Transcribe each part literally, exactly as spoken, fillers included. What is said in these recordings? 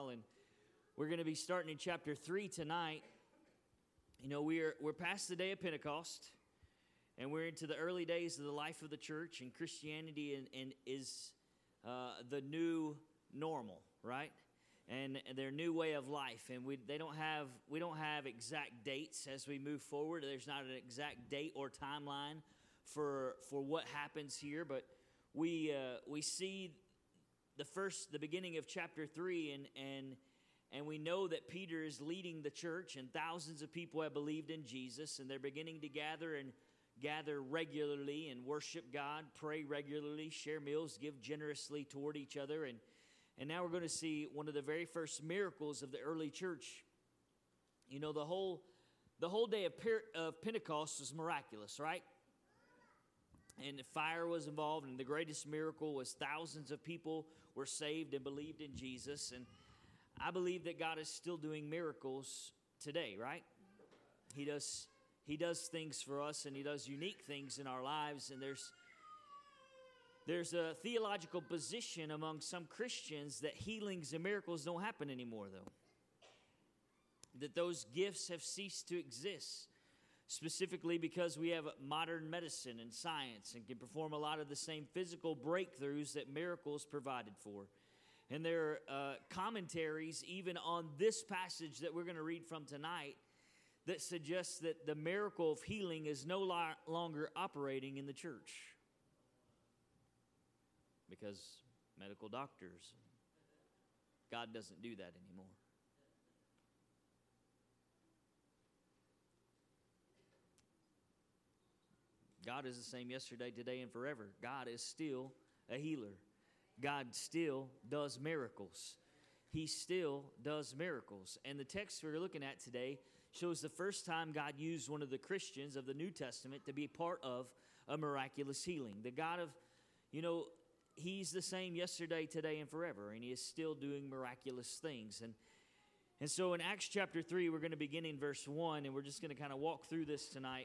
and we're going to be starting in chapter three tonight. You know, we're we're past the day of Pentecost, and we're into the early days of the life of the church, and Christianity and, and is uh, the new normal, right? And their new way of life, and we they don't have we don't have exact dates as we move forward. There's not an exact date or timeline for for what happens here, but we uh, we see the first the beginning of chapter three, and and and we know that Peter is leading the church, and thousands of people have believed in Jesus, and they're beginning to gather and gather regularly and worship God, pray regularly, share meals, give generously toward each other, and And now we're going to see one of the very first miracles of the early church. You know, the whole the whole day of, of Pentecost was miraculous, right? And the fire was involved, and the greatest miracle was thousands of people were saved and believed in Jesus. And I believe that God is still doing miracles today, right? He does He does things for us, and He does unique things in our lives, and there's There's a theological position among some Christians that healings and miracles don't happen anymore, though. That those gifts have ceased to exist, specifically because we have modern medicine and science and can perform a lot of the same physical breakthroughs that miracles provided for. And there are uh, commentaries even on this passage that we're going to read from tonight that suggests that the miracle of healing is no lo- longer operating in the church. Because medical doctors, God doesn't do that anymore. God is the same yesterday, today, and forever. God is still a healer. God still does miracles. He still does miracles. And the text we're looking at today shows the first time God used one of the Christians of the New Testament to be part of a miraculous healing. The God of, you know, He's the same yesterday, today, and forever, and He is still doing miraculous things. And and so in Acts chapter three, we're going to begin in verse one, and we're just going to kind of walk through this tonight.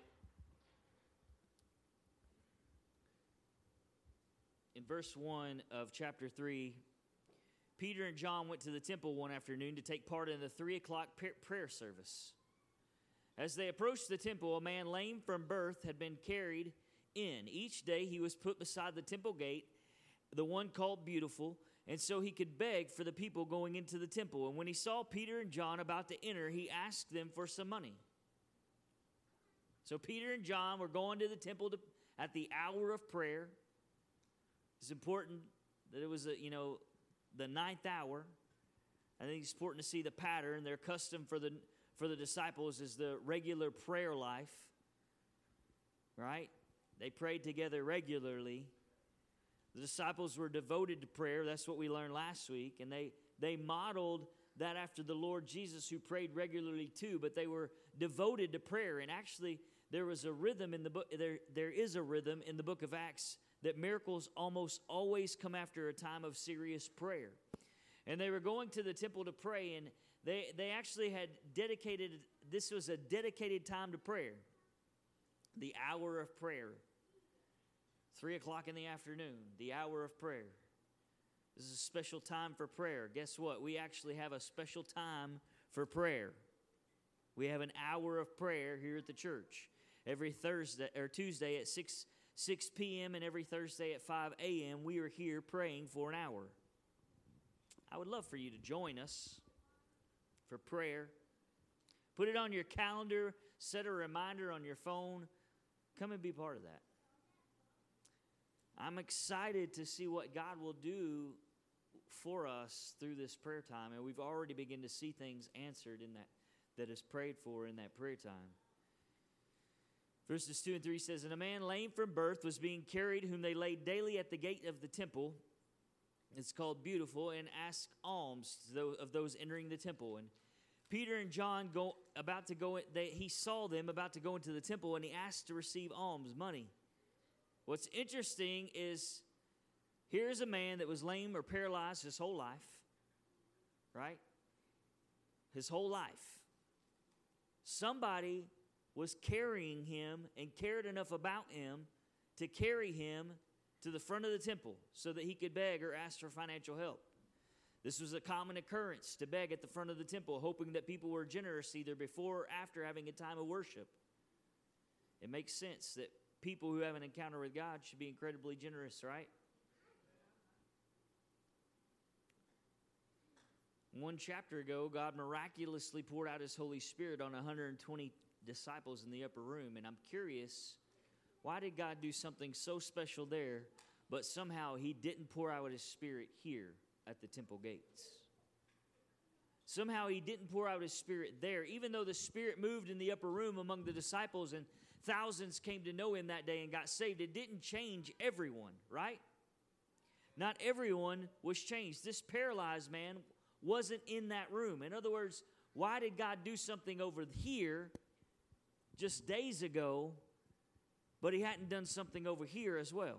In verse one of chapter three, Peter and John went to the temple one afternoon to take part in the three o'clock prayer service. As they approached the temple, a man lame from birth had been carried in. Each day he was put beside the temple gate, the one called Beautiful, and so he could beg for the people going into the temple. And when he saw Peter and John about to enter, he asked them for some money. So Peter and John were going to the temple to, at the hour of prayer. It's important that it was, a, you know, the ninth hour. I think it's important to see the pattern. Their custom for the for the disciples is the regular prayer life, right? They prayed together regularly. The disciples were devoted to prayer. That's what we learned last week. And they, they modeled that after the Lord Jesus, who prayed regularly too. But they were devoted to prayer. And actually, there was a rhythm in the book. There, there is a rhythm in the book of Acts that miracles almost always come after a time of serious prayer. And they were going to the temple to pray. And they, they actually had dedicated, this was a dedicated time to prayer. The hour of prayer. Three o'clock in the afternoon, the hour of prayer. This is a special time for prayer. Guess what? We actually have a special time for prayer. We have an hour of prayer here at the church. Every Thursday or Tuesday at six p.m. and every Thursday at five a.m. we are here praying for an hour. I would love for you to join us for prayer. Put it on your calendar. Set a reminder on your phone. Come and be part of that. I'm excited to see what God will do for us through this prayer time. And we've already begun to see things answered in that, that is prayed for in that prayer time. Verses two and three says, And a man lame from birth was being carried, whom they laid daily at the gate of the temple. It's called Beautiful, and asked alms of those entering the temple. And Peter and John go about to go, they, he saw them about to go into the temple, and he asked to receive alms, money. What's interesting is here's a man that was lame or paralyzed his whole life, right? His whole life. Somebody was carrying him and cared enough about him to carry him to the front of the temple so that he could beg or ask for financial help. This was a common occurrence to beg at the front of the temple, hoping that people were generous either before or after having a time of worship. It makes sense that people who have an encounter with God should be incredibly generous, right? One chapter ago, God miraculously poured out His Holy Spirit on one hundred twenty disciples in the upper room. And I'm curious, why did God do something so special there, but somehow He didn't pour out His Spirit here at the temple gates? Somehow He didn't pour out His Spirit there. Even though the Spirit moved in the upper room among the disciples and thousands came to know Him that day and got saved, it didn't change everyone, right? Not everyone was changed. This paralyzed man wasn't in that room. In other words, why did God do something over here just days ago, but He hadn't done something over here as well?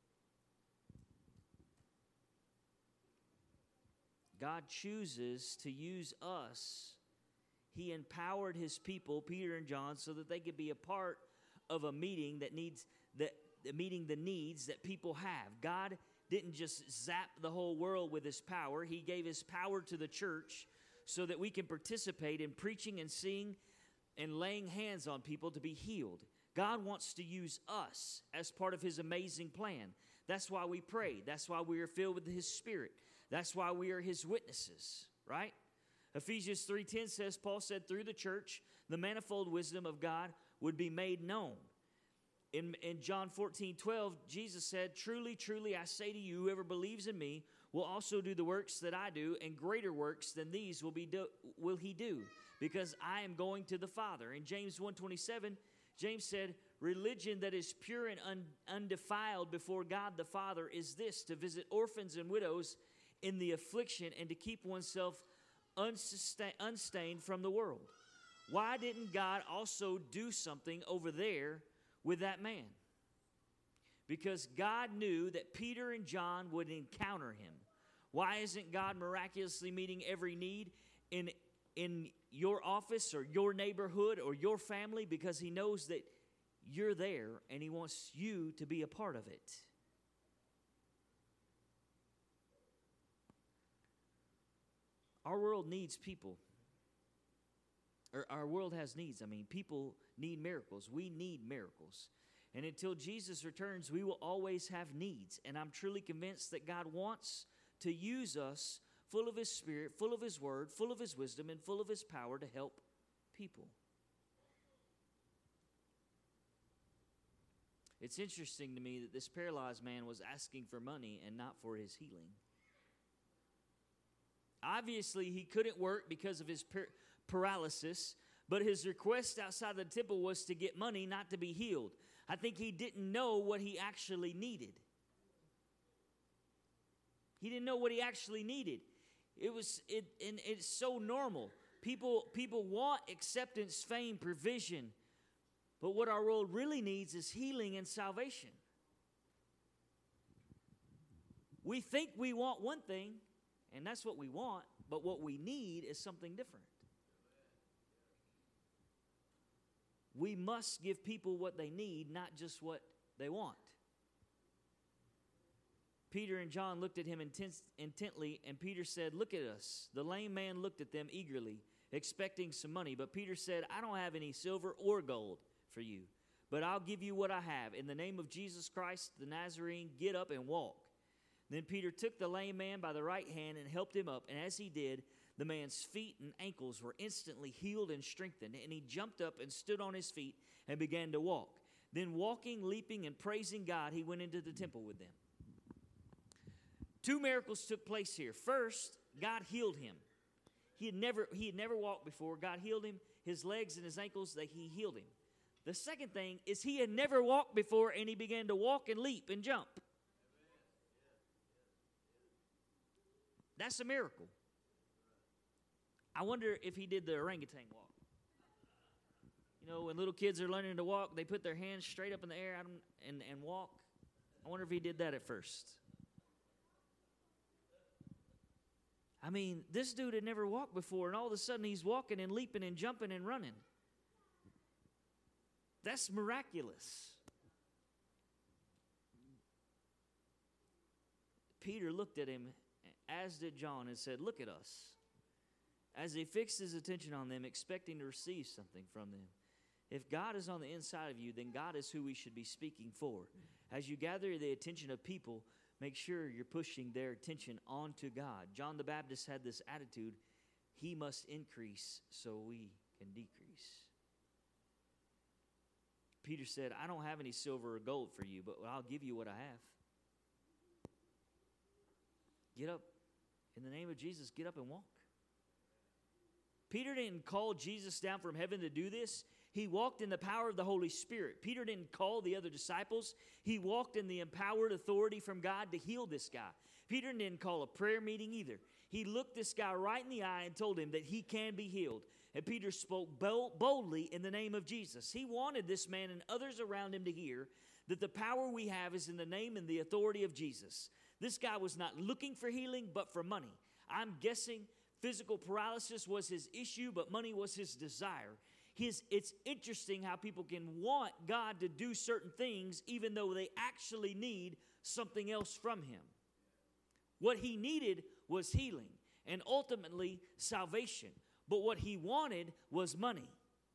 God chooses to use us. He empowered His people, Peter and John, so that they could be a part of a meeting that needs that meeting the needs that people have. God didn't just zap the whole world with His power. He gave His power to the church so that we can participate in preaching and seeing and laying hands on people to be healed. God wants to use us as part of His amazing plan. That's why we pray. That's why we are filled with His Spirit. That's why we are His witnesses, right? Ephesians three ten says, Paul said, through the church, the manifold wisdom of God would be made known. In, in John fourteen twelve, Jesus said, truly, truly, I say to you, whoever believes in me will also do the works that I do, and greater works than these will be do, will he do, because I am going to the Father. In James one twenty-seven, James said, religion that is pure and un, undefiled before God the Father is this, to visit orphans and widows in the affliction and to keep oneself unsustain, unstained from the world. Why didn't God also do something over there with that man? Because God knew that Peter and John would encounter Him. Why isn't God miraculously meeting every need in, in your office or your neighborhood or your family? Because He knows that you're there and He wants you to be a part of it. Our world needs people. Or our world has needs. I mean, people need miracles. We need miracles. And until Jesus returns, we will always have needs. And I'm truly convinced that God wants to use us full of His Spirit, full of His Word, full of His wisdom, and full of His power to help people. It's interesting to me that this paralyzed man was asking for money and not for his healing. Obviously, he couldn't work because of his par- paralysis, but his request outside the temple was to get money, not to be healed. I think he didn't know what he actually needed. He didn't know what he actually needed. It was, it, and it's so normal. People, people want acceptance, fame, provision, but what our world really needs is healing and salvation. We think we want one thing, and that's what we want, but what we need is something different. We must give people what they need, not just what they want. Peter and John looked at him intent- intently, and Peter said, look at us. The lame man looked at them eagerly, expecting some money. But Peter said, I don't have any silver or gold for you, but I'll give you what I have. In the name of Jesus Christ, the Nazarene, get up and walk. Then Peter took the lame man by the right hand and helped him up, and as he did, the man's feet and ankles were instantly healed and strengthened, and he jumped up and stood on his feet and began to walk. Then walking, leaping, and praising God, he went into the temple with them. Two miracles took place here. First, God healed him. He had never, he had never walked before. God healed him. His legs and his ankles, they, he healed him. The second thing is he had never walked before, and he began to walk and leap and jump. That's a miracle. I wonder if he did the orangutan walk. You know, when little kids are learning to walk, they put their hands straight up in the air and, and walk. I wonder if he did that at first. I mean, this dude had never walked before, and all of a sudden he's walking and leaping and jumping and running. That's miraculous. Peter looked at him as did John, and said, "Look at us," as he fixed his attention on them, expecting to receive something from them. If God is on the inside of you, then God is who we should be speaking for. As you gather the attention of people, make sure you're pushing their attention onto God. John the Baptist had this attitude: he must increase so we can decrease. Peter said, "I don't have any silver or gold for you, but I'll give you what I have." Get up. In the name of Jesus, get up and walk. Peter didn't call Jesus down from heaven to do this. He walked in the power of the Holy Spirit. Peter didn't call the other disciples. He walked in the empowered authority from God to heal this guy. Peter didn't call a prayer meeting either. He looked this guy right in the eye and told him that he can be healed. And Peter spoke boldly in the name of Jesus. He wanted this man and others around him to hear that the power we have is in the name and the authority of Jesus. This guy was not looking for healing, but for money. I'm guessing physical paralysis was his issue, but money was his desire. His, it's interesting how people can want God to do certain things even though they actually need something else from him. What he needed was healing and ultimately salvation. But what he wanted was money.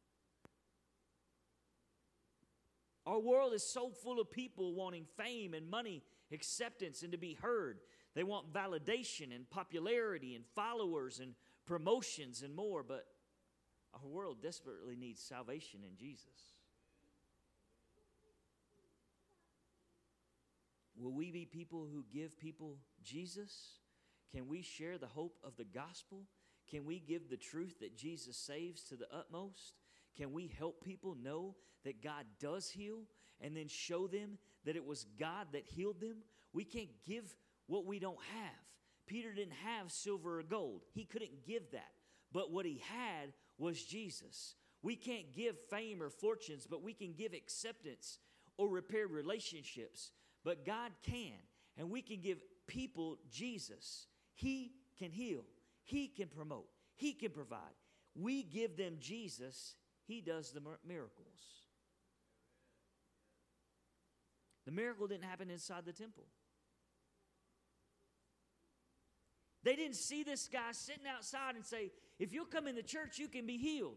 Our world is so full of people wanting fame and money, acceptance, and to be heard. They want validation and popularity and followers and promotions and more, but our world desperately needs salvation in Jesus. Will we be people who give people Jesus? Can we share the hope of the gospel? Can we give the truth that Jesus saves to the utmost? Can we help people know that God does heal and then show them that it was God that healed them? We can't give what we don't have. Peter didn't have silver or gold. He couldn't give that. But what he had was Jesus. We can't give fame or fortunes, but we can give acceptance or repair relationships. But God can, and we can give people Jesus. He can heal. He can promote. He can provide. We give them Jesus. He does the miracles. The miracle didn't happen inside the temple. They didn't see this guy sitting outside and say, if you'll come in the church, you can be healed.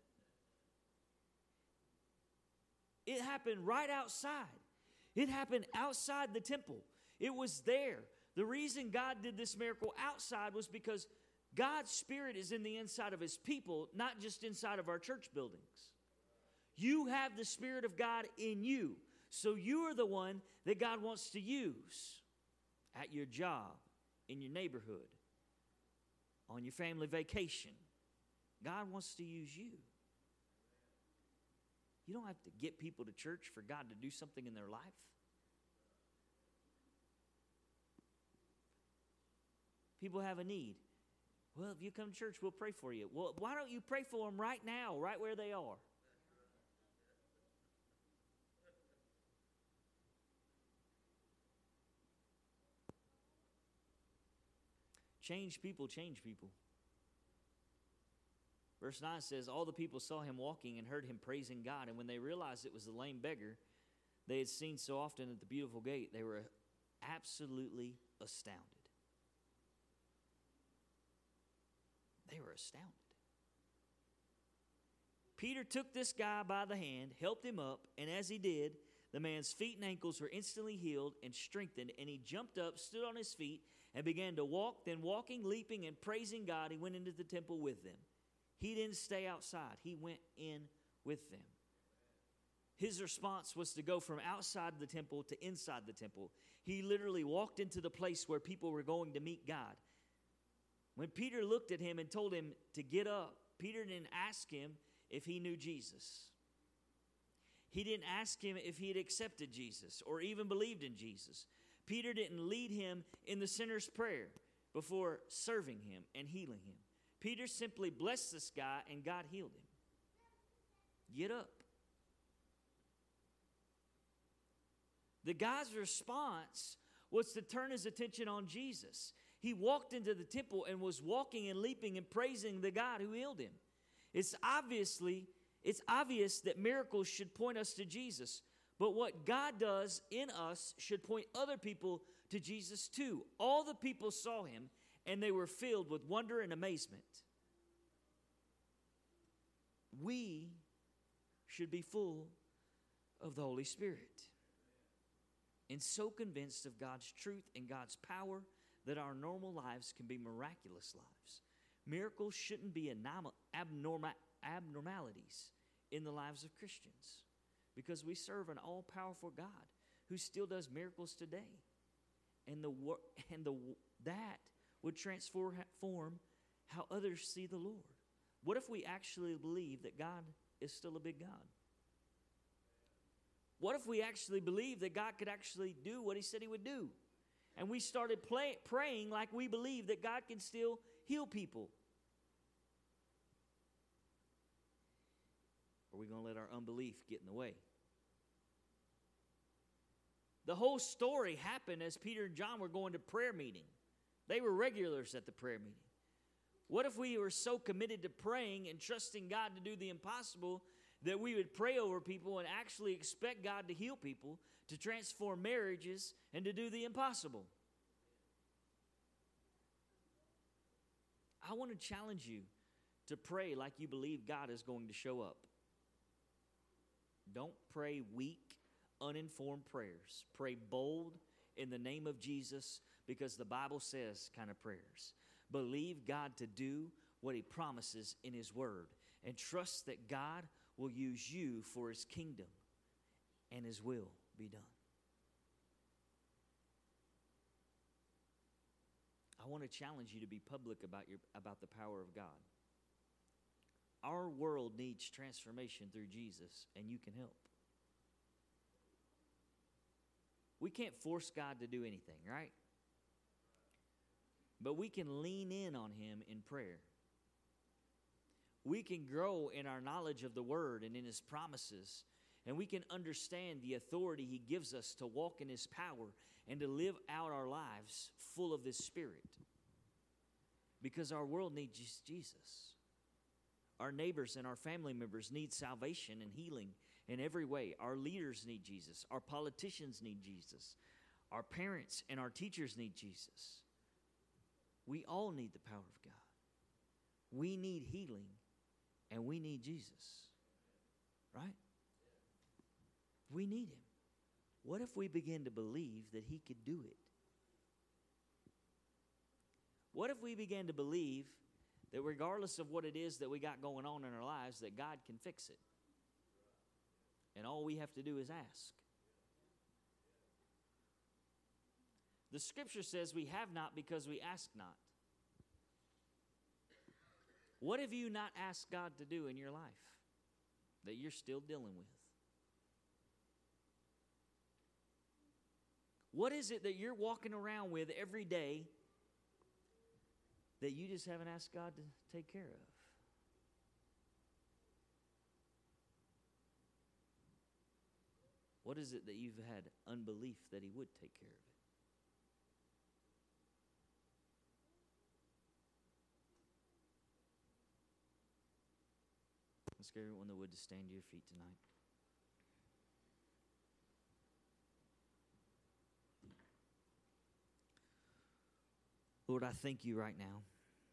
It happened right outside. It happened outside the temple. It was there. The reason God did this miracle outside was because God's Spirit is in the inside of His people, not just inside of our church buildings. You have the Spirit of God in you. So you are the one that God wants to use at your job, in your neighborhood, on your family vacation. God wants to use you. You don't have to get people to church for God to do something in their life. People have a need. Well, if you come to church, we'll pray for you. Well, why don't you pray for them right now, right where they are? Change people, change people. Verse nine says, all the people saw him walking and heard him praising God. And when they realized it was the lame beggar they had seen so often at the beautiful gate, they were absolutely astounded. They were astounded. Peter took this guy by the hand, helped him up, and as he did, the man's feet and ankles were instantly healed and strengthened, and he jumped up, stood on his feet, and began to walk. Then walking, leaping, and praising God, he went into the temple with them. He didn't stay outside. He went in with them. His response was to go from outside the temple to inside the temple. He literally walked into the place where people were going to meet God. When Peter looked at him and told him to get up, Peter didn't ask him if he knew Jesus. He didn't ask him if he had accepted Jesus or even believed in Jesus. Peter didn't lead him in the sinner's prayer before serving him and healing him. Peter simply blessed this guy and God healed him. Get up. The guy's response was to turn his attention on Jesus. He walked into the temple and was walking and leaping and praising the God who healed him. It's obviously, it's obvious that miracles should point us to Jesus. But what God does in us should point other people to Jesus too. All the people saw him and they were filled with wonder and amazement. We should be full of the Holy Spirit and so convinced of God's truth and God's power that our normal lives can be miraculous lives. Miracles shouldn't be abnormal, abnormalities in the lives of Christians, because we serve an all-powerful God who still does miracles today. And the and the that would transform how others see the Lord. What if we actually believe that God is still a big God? What if we actually believe that God could actually do what he said he would do? And we started play, praying like we believe that God can still heal people. Or are we going to let our unbelief get in the way? The whole story happened as Peter and John were going to prayer meeting. They were regulars at the prayer meeting. What if we were so committed to praying and trusting God to do the impossible that we would pray over people and actually expect God to heal people, to transform marriages, and to do the impossible? I want to challenge you to pray like you believe God is going to show up. Don't pray weak, uninformed prayers. Pray bold in the name of Jesus, because the Bible says kind of prayers. Believe God to do what he promises in his word, and trust that God will use you for his kingdom and his will be done. I want to challenge you to be public about your about the power of God. Our world needs transformation through Jesus, and you can help. We can't force God to do anything, right? But we can lean in on him in prayer. We can grow in our knowledge of the word and in his promises, and we can understand the authority he gives us to walk in his power and to live out our lives full of this Spirit. Because our world needs Jesus. Our neighbors and our family members need salvation and healing in every way. Our leaders need Jesus. Our politicians need Jesus. Our parents and our teachers need Jesus. We all need the power of God. We need healing, and we need Jesus. Right? We need him. What if we begin to believe that he could do it? What if we began to believe that regardless of what it is that we got going on in our lives, that God can fix it? And all we have to do is ask. The scripture says we have not because we ask not. What have you not asked God to do in your life that you're still dealing with? What is it that you're walking around with every day that you just haven't asked God to take care of? What is it that you've had unbelief that he would take care of it? Let's get everyone that would to stand to your feet tonight. Lord, I thank you right now.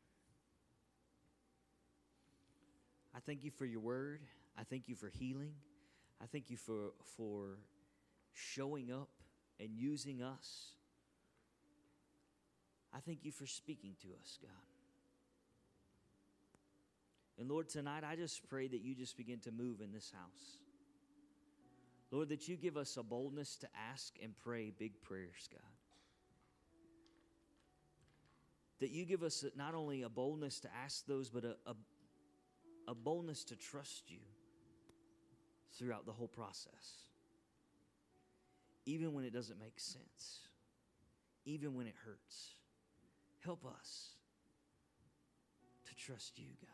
I thank you for your word. I thank you for healing. I thank you for, for showing up and using us. I thank you for speaking to us, God. And Lord, tonight I just pray that you just begin to move in this house. Lord, that you give us a boldness to ask and pray big prayers, God. That you give us not only a boldness to ask those, but a, a, a boldness to trust you throughout the whole process. Even when it doesn't make sense. Even when it hurts. Help us to trust you, God.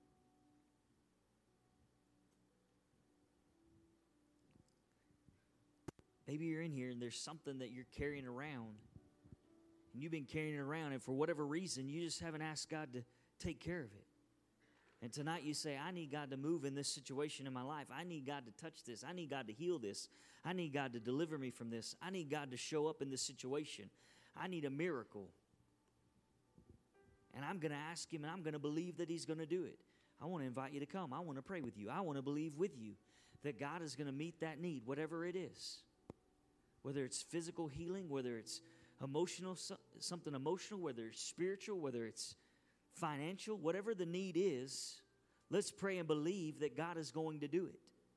Maybe you're in here and there's something that you're carrying around. And you've been carrying it around, and for whatever reason, you just haven't asked God to take care of it. And tonight you say, I need God to move in this situation in my life. I need God to touch this. I need God to heal this. I need God to deliver me from this. I need God to show up in this situation. I need a miracle. And I'm going to ask Him, and I'm going to believe that He's going to do it. I want to invite you to come. I want to pray with you. I want to believe with you that God is going to meet that need, whatever it is. Whether it's physical healing, whether it's emotional, something emotional, whether it's spiritual, whether it's financial, whatever the need is, let's pray and believe that God is going to do it.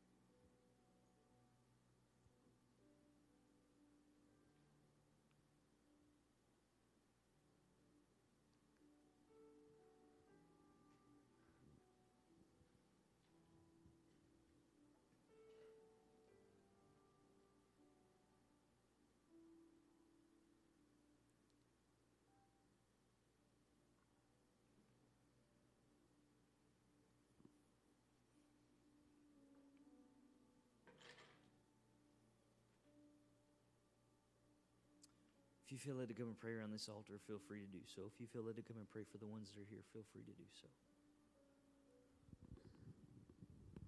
If you feel led to come and pray around this altar, feel free to do so. If you feel led to come and pray for the ones that are here, feel free to do so.